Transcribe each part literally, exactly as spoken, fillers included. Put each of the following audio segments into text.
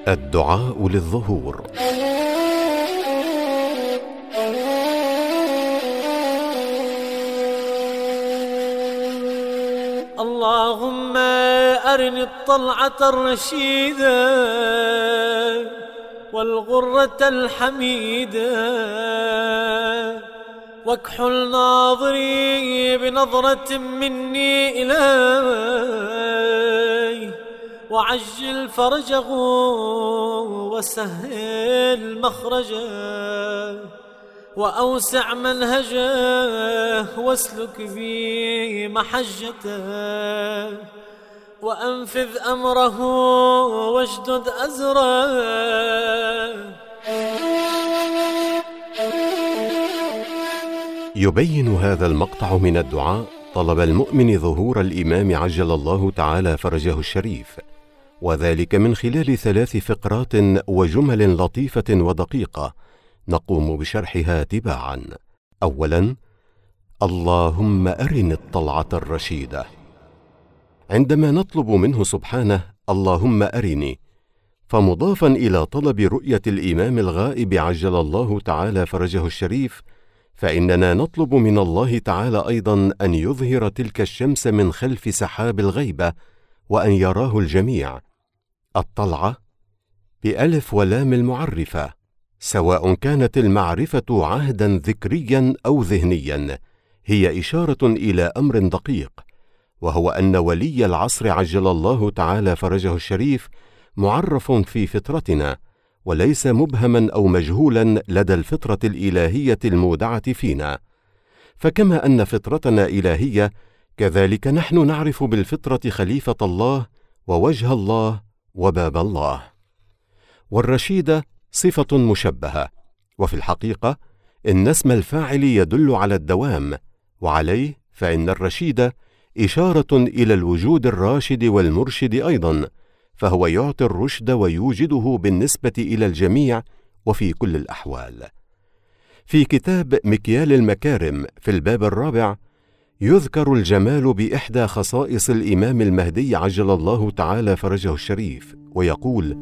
الدعاء للظهور. اللهم أرني الطلعة الرشيدة والغرة الحميدة واكحل ناظري بنظرة مني إليه وعجل فرجه وسهل مخرجه وأوسع منهجه واسلك بي محجته وأنفذ أمره واشدد أزره. يبين هذا المقطع من الدعاء طلب المؤمن ظهور الإمام عجل الله تعالى فرجه الشريف، وذلك من خلال ثلاث فقرات وجمل لطيفة ودقيقة نقوم بشرحها تباعا. أولا: اللهم أرني الطلعة الرشيدة. عندما نطلب منه سبحانه اللهم أرني، فمضافا إلى طلب رؤية الإمام الغائب عجل الله تعالى فرجه الشريف، فإننا نطلب من الله تعالى أيضا أن يظهر تلك الشمس من خلف سحاب الغيبة وأن يراه الجميع. الطلعة بألف ولام المعرفة، سواء كانت المعرفة عهدا ذكريا أو ذهنيا، هي إشارة إلى أمر دقيق، وهو أن ولي العصر عجل الله تعالى فرجه الشريف معرف في فطرتنا، وليس مبهما أو مجهولا لدى الفطرة الإلهية المودعة فينا. فكما أن فطرتنا إلهية، كذلك نحن نعرف بالفطرة خليفة الله ووجه الله وباب الله. والرشيدة صفة مشبهة، وفي الحقيقة إن اسم الفاعل يدل على الدوام، وعليه فإن الرشيدة إشارة إلى الوجود الراشد والمرشد أيضا، فهو يعطي الرشد ويوجده بالنسبة إلى الجميع وفي كل الأحوال. في كتاب مكيال المكارم في الباب الرابع يذكر الجمال بإحدى خصائص الإمام المهدي عجل الله تعالى فرجه الشريف، ويقول: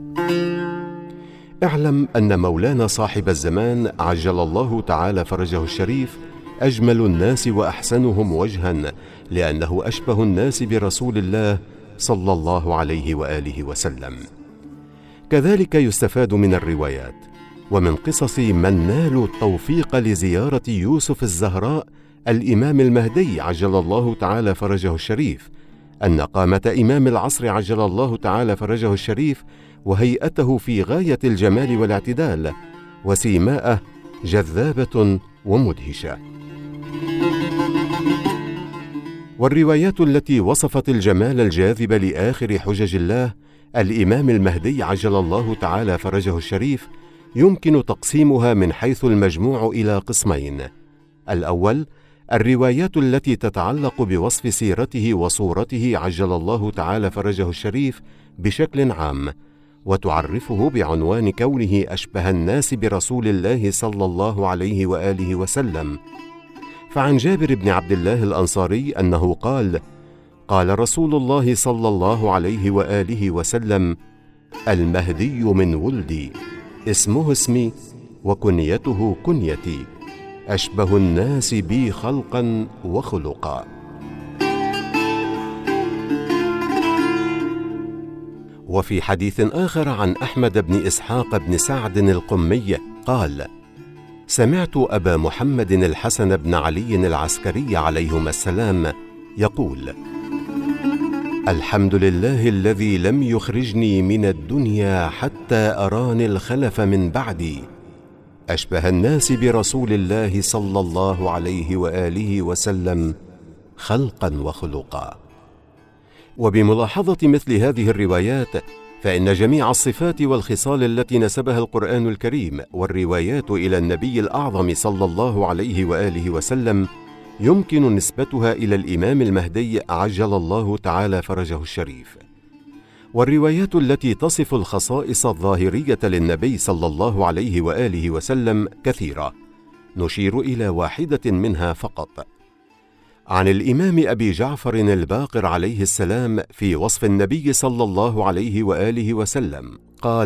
اعلم أن مولانا صاحب الزمان عجل الله تعالى فرجه الشريف أجمل الناس وأحسنهم وجها، لأنه أشبه الناس برسول الله صلى الله عليه وآله وسلم. كذلك يستفاد من الروايات ومن قصص من نالوا التوفيق لزيارة يوسف الزهراء الإمام المهدي عجل الله تعالى فرجه الشريف، أن قامة إمام العصر عجل الله تعالى فرجه الشريف وهيئته في غاية الجمال والاعتدال، وسيماءه جذابة ومدهشة. والروايات التي وصفت الجمال الجاذب لآخر حجج الله الإمام المهدي عجل الله تعالى فرجه الشريف يمكن تقسيمها من حيث المجموع إلى قسمين. الأول: الروايات التي تتعلق بوصف سيرته وصورته عجل الله تعالى فرجه الشريف بشكل عام، وتعرفه بعنوان كونه أشبه الناس برسول الله صلى الله عليه وآله وسلم. فعن جابر بن عبد الله الأنصاري أنه قال: قال رسول الله صلى الله عليه وآله وسلم: المهدي من ولدي، اسمه اسمي وكنيته كنيتي، أشبه الناس بي خلقا وخلقا. وفي حديث آخر عن أحمد بن إسحاق بن سعد القمي قال: سمعت أبا محمد الحسن بن علي العسكري عليهما السلام يقول: الحمد لله الذي لم يخرجني من الدنيا حتى أراني الخلف من بعدي، أشبه الناس برسول الله صلى الله عليه وآله وسلم خلقا وخلقا. وبملاحظة مثل هذه الروايات، فإن جميع الصفات والخصال التي نسبها القرآن الكريم والروايات إلى النبي الأعظم صلى الله عليه وآله وسلم يمكن نسبتها إلى الإمام المهدي عجل الله تعالى فرجه الشريف. والروايات التي تصف الخصائص الظاهرية للنبي صلى الله عليه وآله وسلم كثيرة، نشير إلى واحدة منها فقط. عن الإمام أبي جعفر الباقر عليه السلام في وصف النبي صلى الله عليه وآله وسلم قال: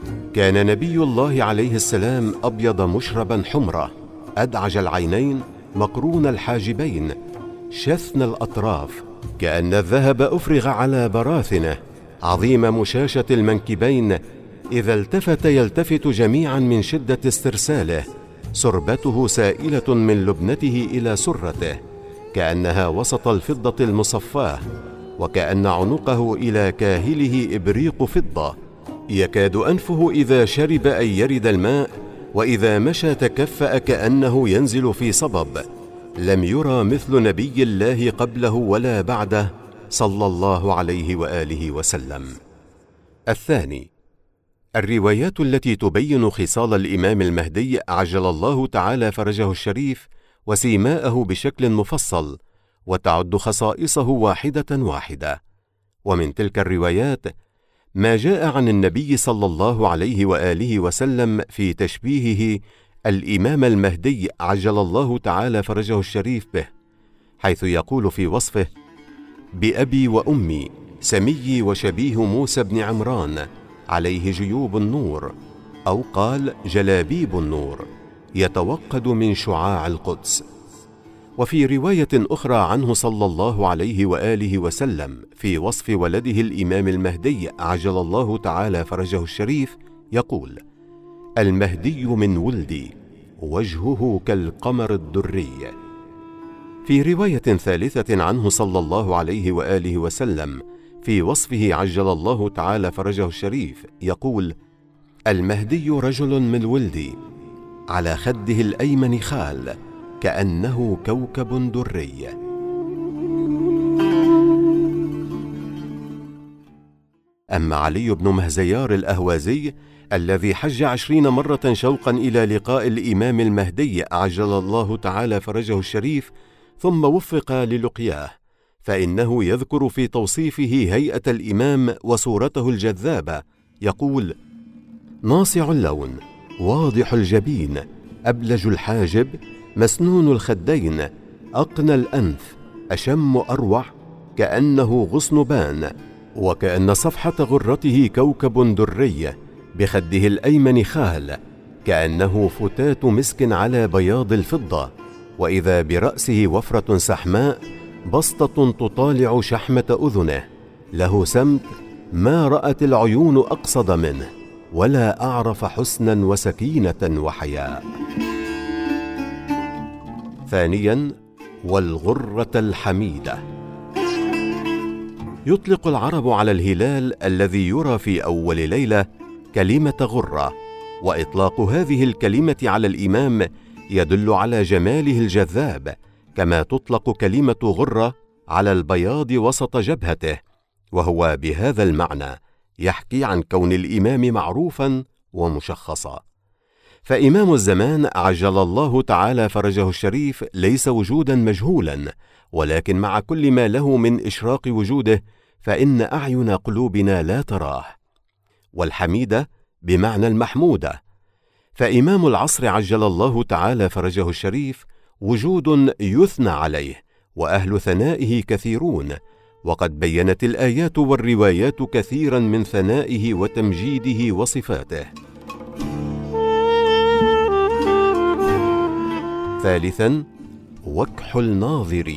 كان نبي الله عليه السلام أبيض مشربا حمرة، أدعج العينين، مقرون الحاجبين، شثن الأطراف، كأن الذهب أفرغ على براثنه، عظيم مشاشة المنكبين، إذا التفت يلتفت جميعا من شدة استرساله، سربته سائلة من لبنته إلى سرته، كأنها وسط الفضة المصفاة، وكأن عنقه إلى كاهله إبريق فضة، يكاد أنفه إذا شرب أن يرد الماء، وإذا مشى تكفأ كأنه ينزل في صبب. لم يرى مثل نبي الله قبله ولا بعده صلى الله عليه وآله وسلم. الثاني، الروايات التي تبين خصال الإمام المهدي عجل الله تعالى فرجه الشريف وسيماءه بشكل مفصل، وتعد خصائصه واحدة واحدة. ومن تلك الروايات ما جاء عن النبي صلى الله عليه وآله وسلم في تشبيهه الإمام المهدي عجل الله تعالى فرجه الشريف به، حيث يقول في وصفه: بأبي وأمي سمي وشبيه موسى بن عمران، عليه جيوب النور، أو قال جلابيب النور، يتوقد من شعاع القدس. وفي رواية أخرى عنه صلى الله عليه وآله وسلم في وصف ولده الإمام المهدي عجل الله تعالى فرجه الشريف يقول: المهدي من ولدي، وجهه كالقمر الدري. في رواية ثالثة عنه صلى الله عليه وآله وسلم في وصفه عجل الله تعالى فرجه الشريف يقول: المهدي رجل من ولدي، على خده الأيمن خال، كأنه كوكب دري. أما علي بن مهزيار الأهوازي الذي حج عشرين مرة شوقا إلى لقاء الإمام المهدي عجل الله تعالى فرجه الشريف ثم وفق للقياه، فإنه يذكر في توصيفه هيئة الإمام وصورته الجذابة يقول: ناصع اللون، واضح الجبين، أبلج الحاجب، مسنون الخدين، أقنى الأنف، أشم أروع، كأنه غصنبان، وكأن صفحة غرته كوكب دري، بخده الأيمن خال، كأنه فتات مسك على بياض الفضة، وإذا برأسه وفرة سحماء، بسطة تطالع شحمة أذنه، له سمت ما رأت العيون أقصد منه، ولا أعرف حسنا وسكينة وحياء. ثانيا، والغرة الحميدة. يطلق العرب على الهلال الذي يرى في أول ليلة كلمة غرة، وإطلاق هذه الكلمة على الإمام يدل على جماله الجذاب، كما تطلق كلمة غرة على البياض وسط جبهته، وهو بهذا المعنى يحكي عن كون الإمام معروفا ومشخصا. فإمام الزمان عجل الله تعالى فرجه الشريف ليس وجودا مجهولا، ولكن مع كل ما له من إشراق وجوده فإن أعين قلوبنا لا تراه. والحميدة بمعنى المحمودة، فإمام العصر عجل الله تعالى فرجه الشريف وجود يثنى عليه، وأهل ثنائه كثيرون، وقد بينت الآيات والروايات كثيرا من ثنائه وتمجيده وصفاته. ثالثا، وكح الناظر.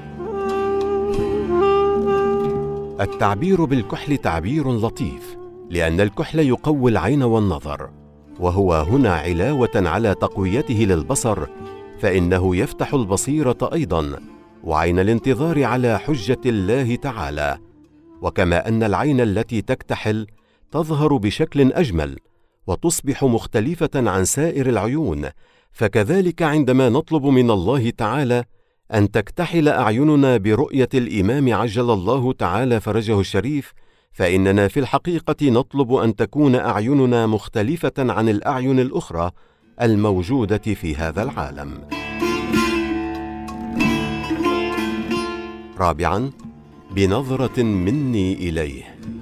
التعبير بالكحل تعبير لطيف، لأن الكحل يقوي العين والنظر، وهو هنا علاوة على تقويته للبصر، فإنه يفتح البصيرة أيضا، وعين الانتظار على حجة الله تعالى. وكما أن العين التي تكتحل تظهر بشكل أجمل وتصبح مختلفة عن سائر العيون، فكذلك عندما نطلب من الله تعالى أن تكتحل أعيننا برؤية الإمام عجل الله تعالى فرجه الشريف، فإننا في الحقيقة نطلب أن تكون أعيننا مختلفة عن الأعين الأخرى الموجودة في هذا العالم. رابعا، بنظرة مني إليه.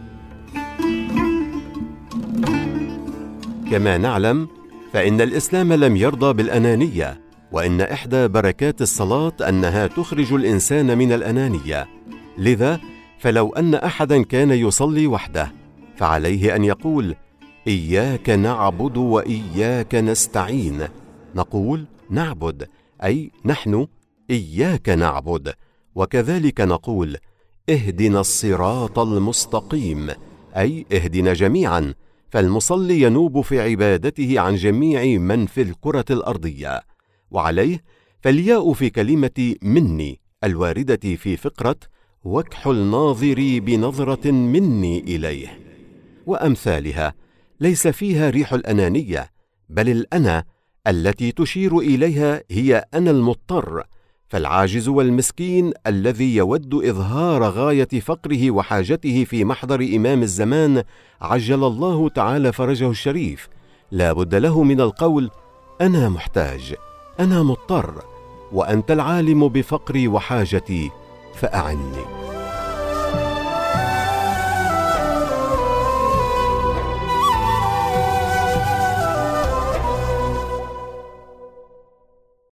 كما نعلم فإن الإسلام لم يرضى بالأنانية، وإن إحدى بركات الصلاة أنها تخرج الإنسان من الأنانية. لذا فلو أن أحدا كان يصلي وحده فعليه أن يقول: إياك نعبد وإياك نستعين، نقول نعبد أي نحن إياك نعبد، وكذلك نقول اهدنا الصراط المستقيم أي اهدنا جميعا، فالمصلي ينوب في عبادته عن جميع من في الكرة الأرضية. وعليه فالياء في كلمة مني الواردة في فقرة واكحل ناظري بنظرة مني إليه وأمثالها ليس فيها ريح الأنانية، بل الأنا التي تشير إليها هي أنا المضطر، فالعاجز والمسكين الذي يود إظهار غاية فقره وحاجته في محضر إمام الزمان عجل الله تعالى فرجه الشريف لا بد له من القول أنا محتاج، أنا مضطر، وأنت العالم بفقري وحاجتي فأعني.